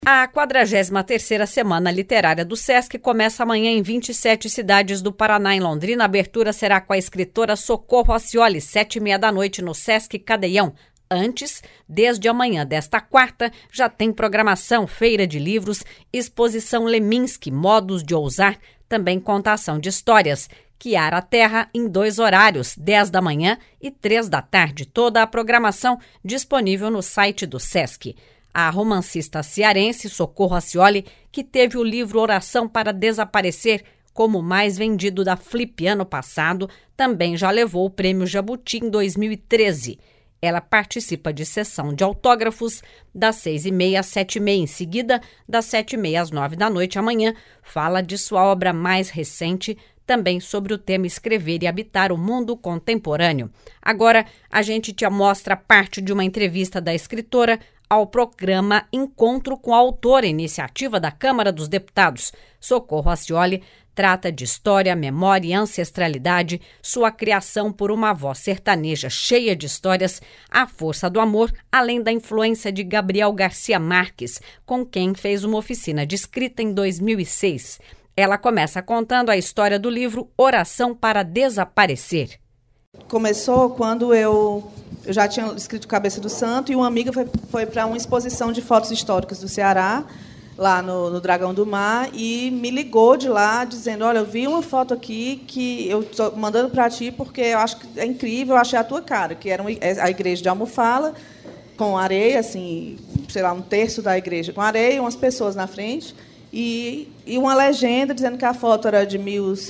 A 43ª Semana Literária do Sesc começa amanhã em 27 cidades do Paraná. Em Londrina, a abertura será com a escritora Socorro Acioli, 19h30 no Sesc Cadeião. Antes, desde amanhã desta quarta, já tem programação, feira de livros, exposição Leminski, modos de ousar, também contação de histórias. Chiara Terra em 2 horários, 10 da manhã e 3 da tarde. Toda a programação disponível no site do Sesc. A romancista cearense Socorro Acioli, que teve o livro Oração para Desaparecer como o mais vendido da Flip ano passado, também já levou o Prêmio Jabuti em 2013. Ela participa de sessão de autógrafos das 6h30 às 7h30. Em seguida, das 7h30 às 9 da noite amanhã, fala de sua obra mais recente, também sobre o tema Escrever e Habitar o Mundo Contemporâneo. Agora, a gente te mostra parte de uma entrevista da escritora ao programa Encontro com a Autora, iniciativa da Câmara dos Deputados. Socorro Acioli trata de história, memória e ancestralidade, sua criação por uma voz sertaneja cheia de histórias, a força do amor, além da influência de Gabriel Garcia Marques, com quem fez uma oficina de escrita em 2006. Ela começa contando a história do livro Oração para Desaparecer. Começou quando eu já tinha escrito Cabeça do Santo e uma amiga foi para uma exposição de fotos históricas do Ceará, lá no Dragão do Mar, e me ligou de lá dizendo: olha, eu vi uma foto aqui que eu estou mandando para ti porque eu acho que é incrível, eu achei a tua cara, que era a igreja de Almofala, com areia, assim, sei lá, um terço da igreja com areia, umas pessoas na frente, e uma legenda dizendo que a foto era de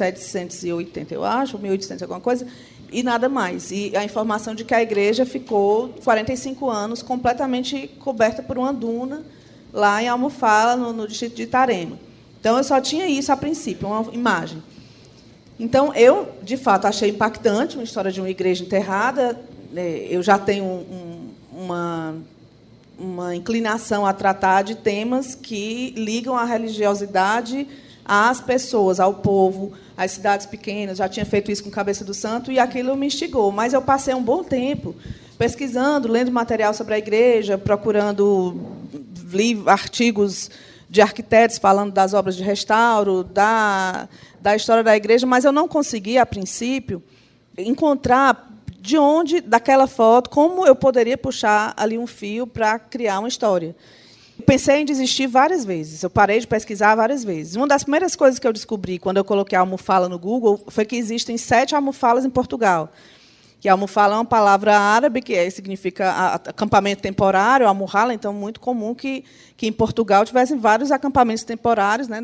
1780, eu acho, 1800, alguma coisa, e nada mais. E a informação de que a igreja ficou 45 anos completamente coberta por uma duna lá em Almofala, no distrito de Itarema. Então, eu só tinha isso a princípio, uma imagem. Então, eu, de fato, achei impactante uma história de uma igreja enterrada. Eu já tenho uma inclinação a tratar de temas que ligam a religiosidade às pessoas, ao povo, às cidades pequenas. Já tinha feito isso com Cabeça do Santo e aquilo me instigou. Mas eu passei um bom tempo pesquisando, lendo material sobre a igreja, procurando artigos de arquitetos falando das obras de restauro, da história da igreja, mas eu não consegui, a princípio, encontrar de onde, daquela foto, como eu poderia puxar ali um fio para criar uma história. Pensei em desistir várias vezes. Eu parei de pesquisar várias vezes. Uma das primeiras coisas que eu descobri quando eu coloquei Almofala no Google foi que existem 7 almofalas em Portugal. Que Almofala é uma palavra árabe que significa acampamento temporário, almohala, então muito comum que em Portugal tivessem vários acampamentos temporários, né,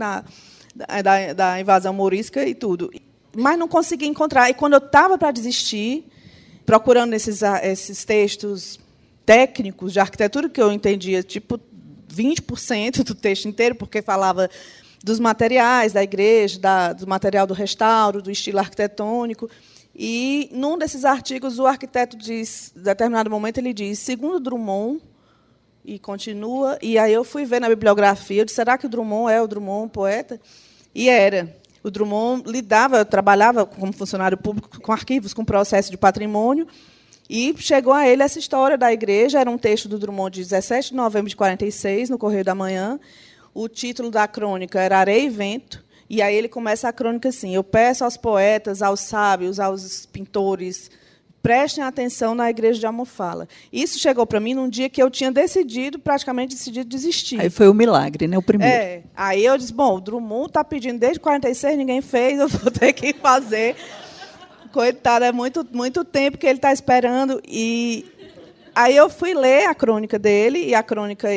da invasão mourisca e tudo. Mas não consegui encontrar. E quando eu estava para desistir, procurando esses textos técnicos de arquitetura, que eu entendia, tipo 20% do texto inteiro, porque falava dos materiais da igreja, do material do restauro, do estilo arquitetônico. E, num desses artigos, o arquiteto diz, em determinado momento, ele diz, segundo Drummond, e continua, e aí eu fui ver na bibliografia, eu disse, será que o Drummond é o Drummond, poeta? E era. O Drummond trabalhava como funcionário público com arquivos, com processo de patrimônio, e chegou a ele essa história da igreja. Era um texto do Drummond de 17 de novembro de 46, no Correio da Manhã. O título da crônica era Areia e Vento. E aí ele começa a crônica assim: eu peço aos poetas, aos sábios, aos pintores, prestem atenção na igreja de Almofala. Isso chegou para mim num dia que eu tinha praticamente decidido desistir. Aí foi o milagre, né? O primeiro. Aí eu disse, bom, o Drummond está pedindo desde 46, ninguém fez, eu vou ter que fazer. Coitado, é muito tempo que ele está esperando. E aí eu fui ler a crônica dele, e a crônica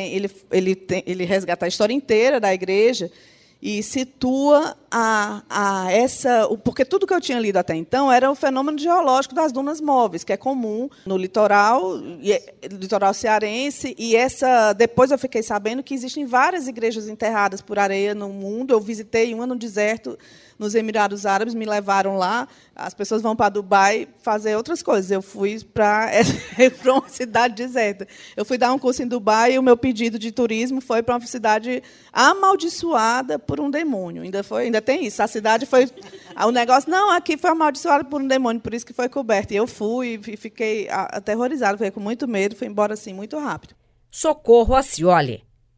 ele resgata a história inteira da igreja e situa porque tudo que eu tinha lido até então era o fenômeno geológico das dunas móveis, que é comum no litoral cearense, e depois eu fiquei sabendo que existem várias igrejas enterradas por areia no mundo. Eu visitei uma no deserto, nos Emirados Árabes, me levaram lá. As pessoas vão para Dubai fazer outras coisas. Eu fui para uma cidade deserta. Eu fui dar um curso em Dubai e o meu pedido de turismo foi para uma cidade amaldiçoada por um demônio. Ainda tem isso. A cidade foi... O negócio, não, aqui foi amaldiçoada por um demônio, por isso que foi coberta. E eu fui e fiquei aterrorizada, fiquei com muito medo, fui embora assim muito rápido. Socorro Acioli.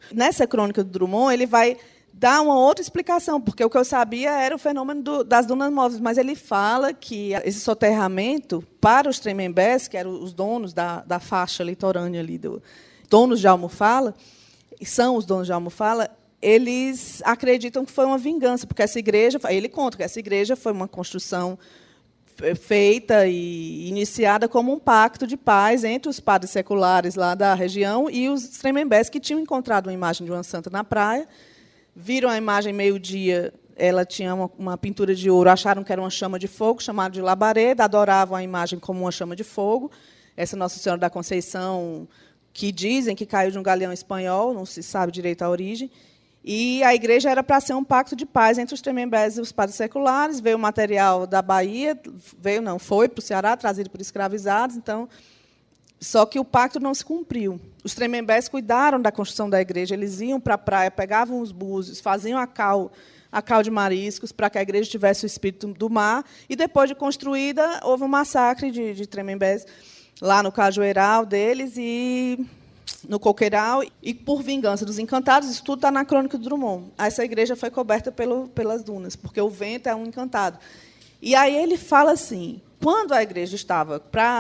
Nessa crônica do Drummond, ele vai dar uma outra explicação, porque o que eu sabia era o fenômeno das dunas móveis, mas ele fala que esse soterramento, para os Tremembés, que eram os donos da faixa litorânea, donos de Almofala, são os donos de Almofala, eles acreditam que foi uma vingança, porque essa igreja, ele conta que essa igreja foi uma construção feita e iniciada como um pacto de paz entre os padres seculares lá da região e os Tremembés, que tinham encontrado uma imagem de uma santa na praia, viram a imagem meio-dia, ela tinha uma pintura de ouro, acharam que era uma chama de fogo, chamaram de labareda, adoravam a imagem como uma chama de fogo. Essa Nossa Senhora da Conceição, que dizem que caiu de um galeão espanhol, não se sabe direito a origem. E a igreja era para ser um pacto de paz entre os Tremembés e os padres seculares. Veio o material da Bahia, foi para o Ceará, trazido por escravizados. Então, só que o pacto não se cumpriu. Os Tremembés cuidaram da construção da igreja. Eles iam para a praia, pegavam os búzios, faziam a cal de mariscos para que a igreja tivesse o espírito do mar. E, depois de construída, houve um massacre de Tremembés lá no Cajueiral deles e no Coqueiral, e por vingança dos encantados, isso tudo está na crônica do Drummond. Essa igreja foi coberta pelas dunas, porque o vento é um encantado. E aí ele fala assim, quando a igreja estava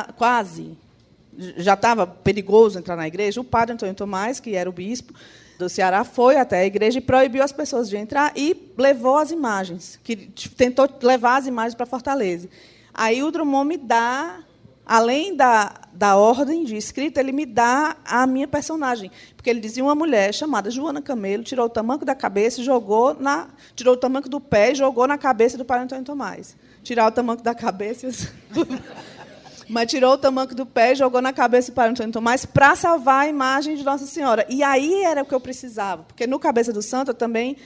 já estava perigoso entrar na igreja, o padre Antônio Tomás, que era o bispo do Ceará, foi até a igreja e proibiu as pessoas de entrar e levou as imagens, tentou levar as imagens para Fortaleza. Aí o Drummond me dá, além da ordem de escrita, ele me dá a minha personagem. Porque ele dizia uma mulher chamada Joana Camelo, tirou o tamanco da cabeça e tirou o tamanco do pé e jogou na cabeça do padre Antônio Tomás. Tirar o tamanco da cabeça... Mas tirou o tamanco do pé e jogou na cabeça do padre Antônio Tomás para salvar a imagem de Nossa Senhora. E aí era o que eu precisava. Porque no Cabeça do Santo eu também...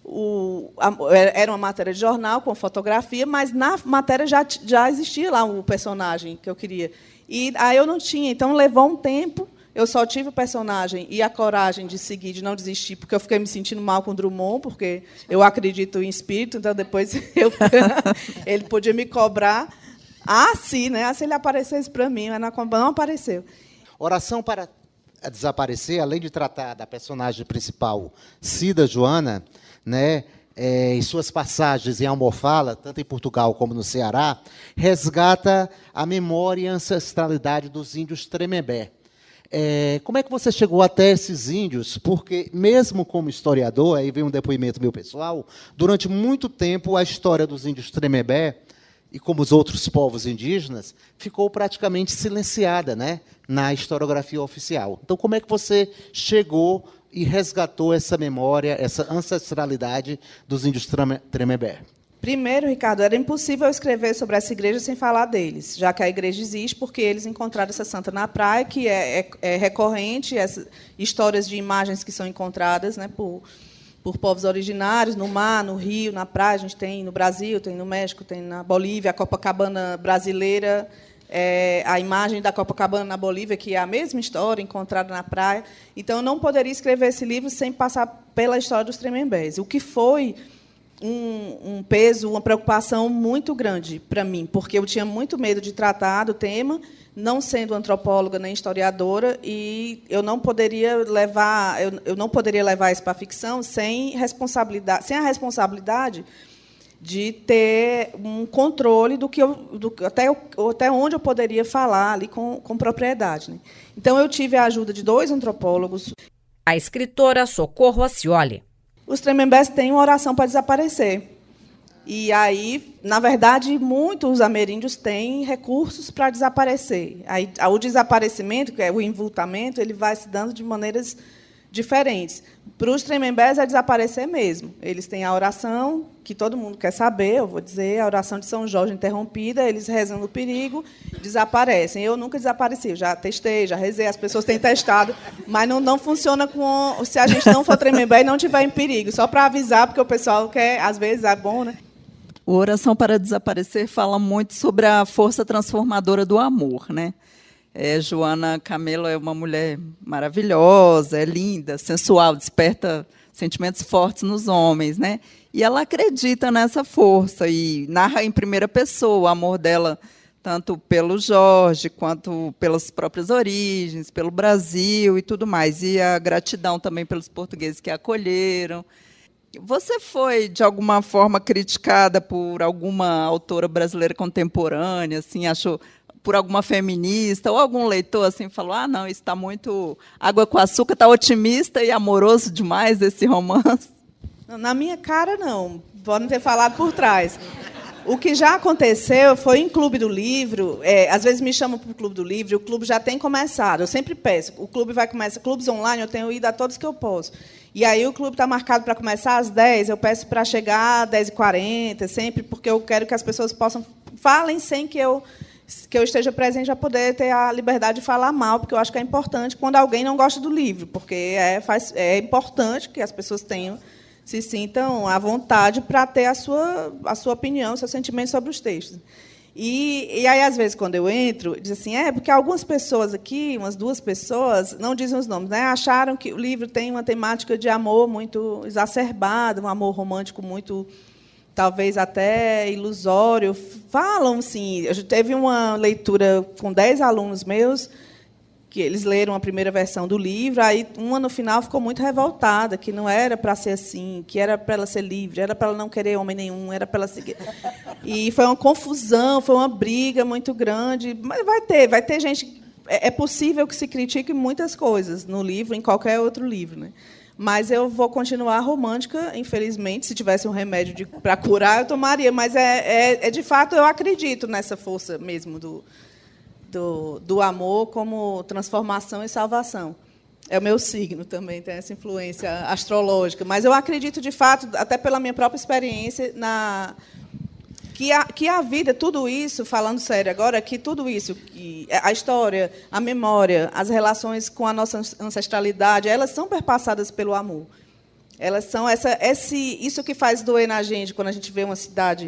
era uma matéria de jornal com fotografia, mas na matéria já existia lá o personagem que eu queria. E aí eu não tinha, então levou um tempo. Eu só tive o personagem e a coragem de seguir, de não desistir, porque eu fiquei me sentindo mal com o Drummond, porque eu acredito em espírito, então depois ele podia me cobrar. Se ele aparecesse para mim, mas não apareceu. Oração para Desaparecer, além de tratar da personagem principal, Cida Joana, né, em suas passagens em Almofala, tanto em Portugal como no Ceará, resgata a memória e a ancestralidade dos índios Tremembé. Como é que você chegou até esses índios? Porque, mesmo como historiador, aí vem um depoimento meu pessoal, durante muito tempo a história dos índios Tremembé, e como os outros povos indígenas, ficou praticamente silenciada, né, na historiografia oficial. Então, como é que você chegou e resgatou essa memória, essa ancestralidade dos índios Tremembé? Primeiro, Ricardo, era impossível escrever sobre essa igreja sem falar deles, já que a igreja existe porque eles encontraram essa santa na praia, que é recorrente, essas histórias de imagens que são encontradas, né, por povos originários, no mar, no rio, na praia. A gente tem no Brasil, tem no México, tem na Bolívia, a Copacabana brasileira, a imagem da Copacabana na Bolívia, que é a mesma história, encontrada na praia. Então, eu não poderia escrever esse livro sem passar pela história dos Tremembés, o que foi um peso, uma preocupação muito grande para mim, porque eu tinha muito medo de tratar do tema, não sendo antropóloga nem historiadora, e eu não poderia levar isso para a ficção sem a responsabilidade de ter um controle até onde eu poderia falar ali com propriedade, né? Então eu tive a ajuda de 2 antropólogos. A escritora Socorro Acioli. Os Tremembés têm uma oração para desaparecer. E aí, na verdade, muitos ameríndios têm recursos para desaparecer. Aí, o desaparecimento, que é o envoltamento, ele vai se dando de maneiras diferentes. Para os Tremembés é desaparecer mesmo. Eles têm a oração, que todo mundo quer saber, eu vou dizer, a oração de São Jorge interrompida, eles rezam no perigo, desaparecem. Eu nunca desapareci, eu já testei, já rezei, as pessoas têm testado, mas não funciona se a gente não for Tremembé e não estiver em perigo, só para avisar, porque o pessoal quer, às vezes, é bom, né? O Oração para Desaparecer fala muito sobre a força transformadora do amor, né? Joana Camelo é uma mulher maravilhosa, é linda, sensual, desperta sentimentos fortes nos homens, né? E ela acredita nessa força e narra em primeira pessoa. O amor dela tanto pelo Jorge, quanto pelas próprias origens, pelo Brasil e tudo mais. E a gratidão também pelos portugueses que a acolheram. Você foi, de alguma forma, criticada por alguma autora brasileira contemporânea, assim, achou, por alguma feminista, ou algum leitor assim, falou, não, isso está muito água com açúcar, está otimista e amoroso demais esse romance? Na minha cara, não. Podem ter falado por trás. O que já aconteceu foi em Clube do Livro, às vezes me chamam para o Clube do Livro, e o clube já tem começado. Eu sempre peço, o clube vai começar, clubes online, eu tenho ido a todos que eu posso. E aí o clube está marcado para começar às 10, eu peço para chegar às 10h40, sempre, porque eu quero que as pessoas falem sem que eu esteja presente, para poder ter a liberdade de falar mal, porque eu acho que é importante quando alguém não gosta do livro, porque é importante que as pessoas se sintam à vontade para ter a sua opinião, seu sentimento sobre os textos. E aí, às vezes, quando eu entro, diz assim, porque algumas pessoas aqui, umas 2 pessoas, não dizem os nomes, né, acharam que o livro tem uma temática de amor muito exacerbada, um amor romântico muito, talvez até ilusório. Falam, assim, teve uma leitura com 10 alunos meus, que eles leram a primeira versão do livro, aí uma, no final, ficou muito revoltada, que não era para ser assim, que era para ela ser livre, era para ela não querer homem nenhum, era para ela seguir. E foi uma confusão, foi uma briga muito grande. Mas vai ter gente... É possível que se critique muitas coisas no livro, em qualquer outro livro, né? Mas eu vou continuar romântica, infelizmente. Se tivesse um remédio para curar, eu tomaria. Mas, de fato, eu acredito nessa força mesmo do amor como transformação e salvação. É o meu signo também, tem essa influência astrológica. Mas eu acredito, de fato, até pela minha própria experiência, que a vida, tudo isso, falando sério agora, que tudo isso, a história, a memória, as relações com a nossa ancestralidade, elas são perpassadas pelo amor. Elas são isso que faz doer na gente quando a gente vê uma cidade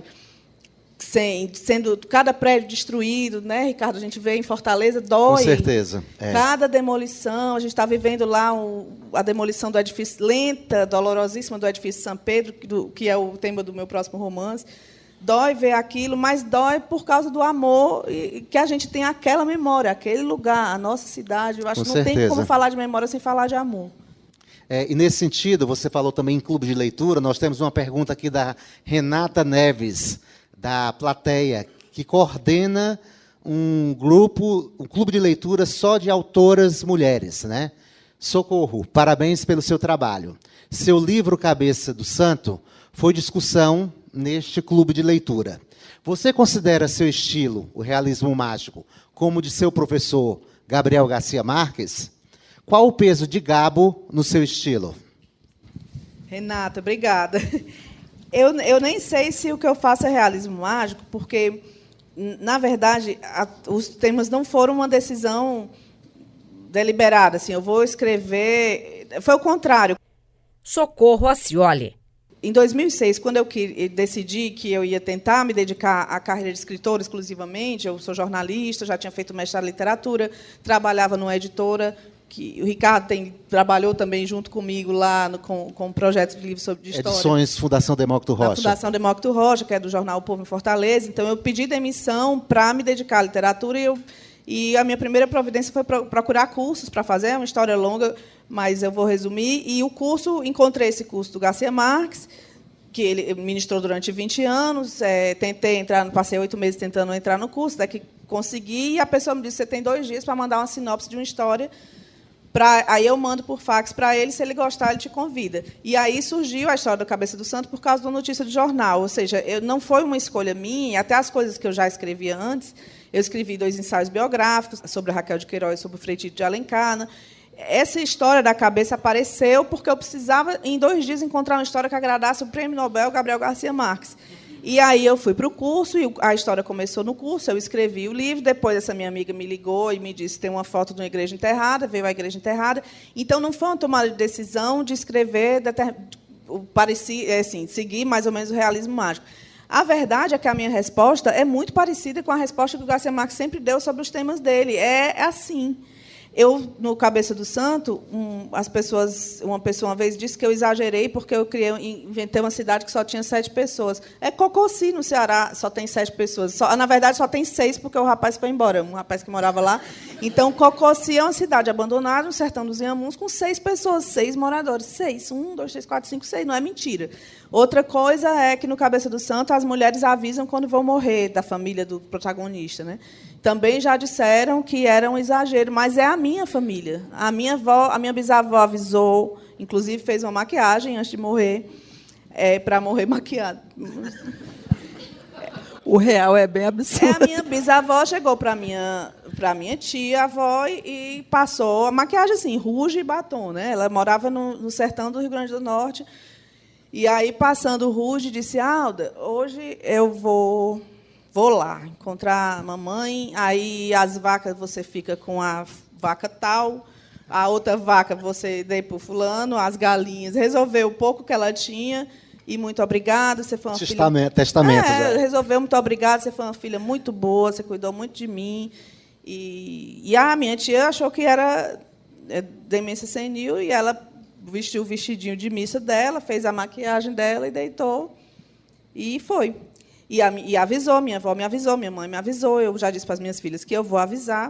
sendo cada prédio destruído, né, Ricardo? A gente vê em Fortaleza, dói. Com certeza. Cada demolição, a gente está vivendo lá a demolição do edifício, lenta, dolorosíssima, do edifício São Pedro, que é o tema do meu próximo romance. Dói ver aquilo, mas dói por causa do amor que a gente tem aquela memória, aquele lugar, a nossa cidade. Eu acho que não tem como falar de memória sem falar de amor. E, nesse sentido, você falou também em clube de leitura, nós temos uma pergunta aqui da Renata Neves, da plateia, que coordena um clube de leitura só de autoras mulheres, né? Socorro, parabéns pelo seu trabalho. Seu livro Cabeça do Santo foi discussão neste clube de leitura. Você considera seu estilo, o realismo mágico, como de seu professor Gabriel Garcia Marques? Qual o peso de Gabo no seu estilo? Renata, obrigada. Eu nem sei se o que eu faço é realismo mágico, porque, na verdade, os temas não foram uma decisão deliberada. Assim, eu vou escrever... Foi o contrário. Socorro Acioli. Em 2006, quando eu decidi que eu ia tentar me dedicar à carreira de escritora exclusivamente, eu sou jornalista, já tinha feito mestrado em literatura, trabalhava numa editora, que o Ricardo trabalhou também junto comigo lá com um projeto de livro sobre história. Edições Fundação Demócrito Rocha. Fundação Demócrito Rocha, que é do jornal O Povo em Fortaleza. Então, eu pedi demissão para me dedicar à literatura e a minha primeira providência foi procurar cursos para fazer, é uma história longa, mas eu vou resumir. E encontrei esse curso do Garcia Marques, que ele ministrou durante 20 anos, tentei entrar, passei 8 meses tentando entrar no curso, daqui consegui, e a pessoa me disse, você tem 2 dias para mandar uma sinopse de uma história, aí eu mando por fax para ele, se ele gostar, ele te convida. E aí surgiu a história da Cabeça do Santo por causa de uma notícia de jornal, ou seja, não foi uma escolha minha, até as coisas que eu já escrevia antes, eu escrevi 2 ensaios biográficos sobre a Raquel de Queiroz, sobre o Frei Tito de Alencar. Essa história da cabeça apareceu porque eu precisava, em 2 dias, encontrar uma história que agradasse o Prêmio Nobel Gabriel Garcia Marques. E aí eu fui para o curso, e a história começou no curso, eu escrevi o livro, depois essa minha amiga me ligou e me disse, tem uma foto de uma igreja enterrada, veio a igreja enterrada. Então, não foi uma tomada de decisão de escrever, seguir mais ou menos o realismo mágico. A verdade é que a minha resposta é muito parecida com a resposta que o Garcia Marques sempre deu sobre os temas dele. É assim. Eu, no Cabeça do Santo, uma pessoa uma vez disse que eu exagerei porque eu inventei uma cidade que só tinha 7 pessoas. É Cococi, no Ceará, só tem 7 pessoas. Na verdade, só tem 6, porque o rapaz foi embora, um rapaz que morava lá. Então, Cococi é uma cidade abandonada, no sertão dos Inhamuns, com 6 pessoas, 6 moradores. 6, 1, 2, 3, 4, 5, 6, não é mentira. Outra coisa é que, no Cabeça do Santo, as mulheres avisam quando vão morrer, da família do protagonista, né? Também já disseram que era um exagero, mas é a minha família. A minha bisavó avisou, inclusive fez uma maquiagem antes de morrer, para morrer maquiada. O real é bem absurdo. A minha bisavó chegou para minha tia, avó, e passou a maquiagem assim, rouge e batom, né? Ela morava no sertão do Rio Grande do Norte. E aí, passando o rouge, disse: Alda, hoje eu vou lá encontrar a mamãe, aí as vacas você fica com a vaca tal, a outra vaca você dei para o fulano, as galinhas, resolveu o pouco que ela tinha, e muito obrigada, você foi uma testamento já. Resolveu, muito obrigada, você foi uma filha muito boa, você cuidou muito de mim. E a minha tia achou que era demência senil, e ela vestiu o vestidinho de missa dela, fez a maquiagem dela e deitou, e foi. E avisou, minha avó me avisou, minha mãe me avisou, eu já disse para as minhas filhas que eu vou avisar.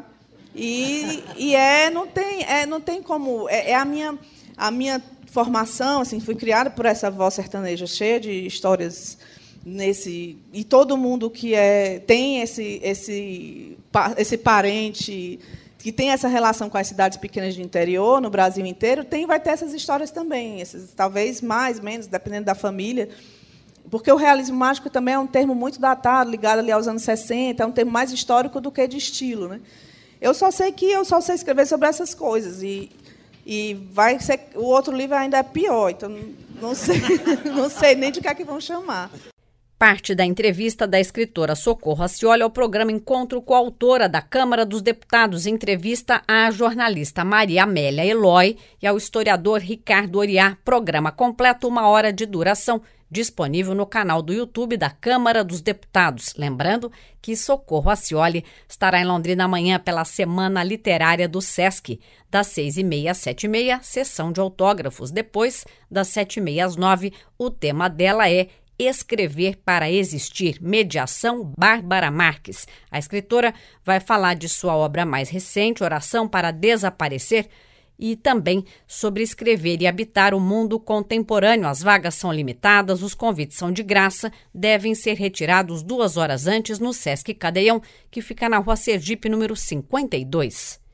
Não tem como. A minha formação, assim, fui criada por essa avó sertaneja, cheia de histórias e todo mundo que tem esse parente que tem essa relação com as cidades pequenas de interior, no Brasil inteiro, vai ter essas histórias também, talvez mais, menos, dependendo da família. Porque o realismo mágico também é um termo muito datado, ligado ali aos anos 60, é um termo mais histórico do que de estilo, né? Eu só sei escrever sobre essas coisas, e vai ser, o outro livro ainda é pior, então não sei nem de que vão chamar. Parte da entrevista da escritora Socorro Acioli ao programa Encontro com a autora da Câmara dos Deputados, entrevista à jornalista Maria Amélia Eloy e ao historiador Ricardo Oriá, programa completo, 1 hora de duração, disponível no canal do YouTube da Câmara dos Deputados. Lembrando que Socorro Acioli estará em Londrina amanhã pela Semana Literária do SESC, das 6h30 às 7h30, sessão de autógrafos. Depois, das 7h30 às 9h, o tema dela é Escrever para Existir, Mediação Bárbara Marques. A escritora vai falar de sua obra mais recente, Oração para Desaparecer, e também sobre escrever e habitar o mundo contemporâneo. As vagas são limitadas, os convites são de graça, devem ser retirados 2 horas antes no Sesc Cadeião, que fica na Rua Sergipe, número 52.